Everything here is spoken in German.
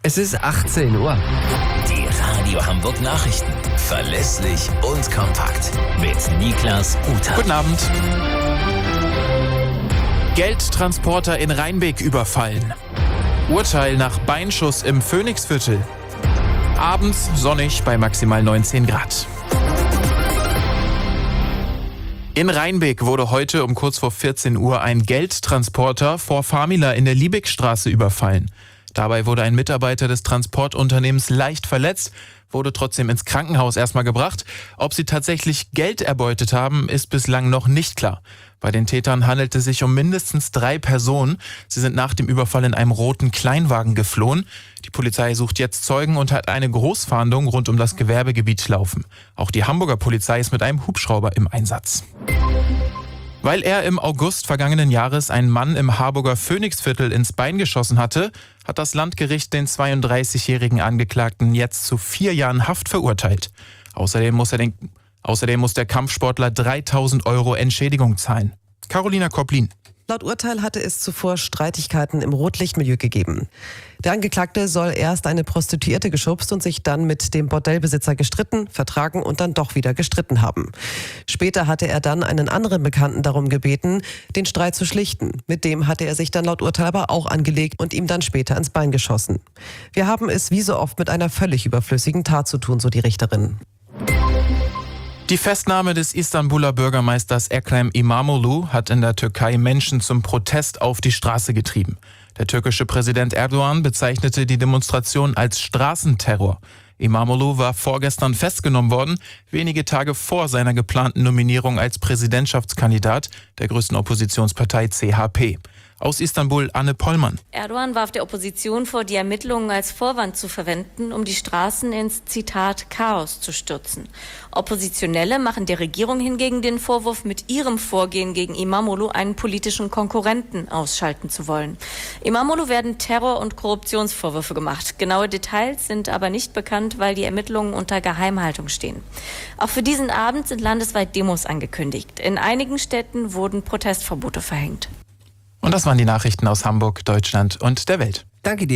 Es ist 18 Uhr. Die Radio Hamburg Nachrichten. Verlässlich und kompakt. Mit Niklas Uta. Guten Abend. Geldtransporter in Rheinbeck überfallen. Urteil nach Beinschuss im Phoenixviertel. Abends sonnig bei maximal 19 Grad. In Rheinbeck wurde heute um kurz vor 14 Uhr ein Geldtransporter vor Famila in der Liebeckstraße überfallen. Dabei wurde ein Mitarbeiter des Transportunternehmens leicht verletzt, wurde trotzdem ins Krankenhaus erstmal gebracht. Ob sie tatsächlich Geld erbeutet haben, ist bislang noch nicht klar. Bei den Tätern handelt es sich um mindestens 3 Personen. Sie sind nach dem Überfall in einem roten Kleinwagen geflohen. Die Polizei sucht jetzt Zeugen und hat eine Großfahndung rund um das Gewerbegebiet laufen. Auch die Hamburger Polizei ist mit einem Hubschrauber im Einsatz. Weil er im August vergangenen Jahres einen Mann im Harburger Phoenixviertel ins Bein geschossen hatte, hat das Landgericht den 32-jährigen Angeklagten jetzt zu 4 Jahren Haft verurteilt. Außerdem muss der Kampfsportler 3.000 € Entschädigung zahlen. Carolina Koplin. Laut Urteil hatte es zuvor Streitigkeiten im Rotlichtmilieu gegeben. Der Angeklagte soll erst eine Prostituierte geschubst und sich dann mit dem Bordellbesitzer gestritten, vertragen und dann doch wieder gestritten haben. Später hatte er dann einen anderen Bekannten darum gebeten, den Streit zu schlichten. Mit dem hatte er sich dann laut Urteil aber auch angelegt und ihm dann später ins Bein geschossen. Wir haben es wie so oft mit einer völlig überflüssigen Tat zu tun, so die Richterin. Die Festnahme des Istanbuler Bürgermeisters Ekrem İmamoğlu hat in der Türkei Menschen zum Protest auf die Straße getrieben. Der türkische Präsident Erdogan bezeichnete die Demonstration als Straßenterror. İmamoğlu war vorgestern festgenommen worden, wenige Tage vor seiner geplanten Nominierung als Präsidentschaftskandidat der größten Oppositionspartei CHP. Aus Istanbul Anne Pollmann. Erdogan warf der Opposition vor, die Ermittlungen als Vorwand zu verwenden, um die Straßen ins, Zitat, Chaos zu stürzen. Oppositionelle machen der Regierung hingegen den Vorwurf, mit ihrem Vorgehen gegen İmamoğlu einen politischen Konkurrenten ausschalten zu wollen. İmamoğlu werden Terror- und Korruptionsvorwürfe gemacht. Genaue Details sind aber nicht bekannt, weil die Ermittlungen unter Geheimhaltung stehen. Auch für diesen Abend sind landesweit Demos angekündigt. In einigen Städten wurden Protestverbote verhängt. Und das waren die Nachrichten aus Hamburg, Deutschland und der Welt. Danke dir.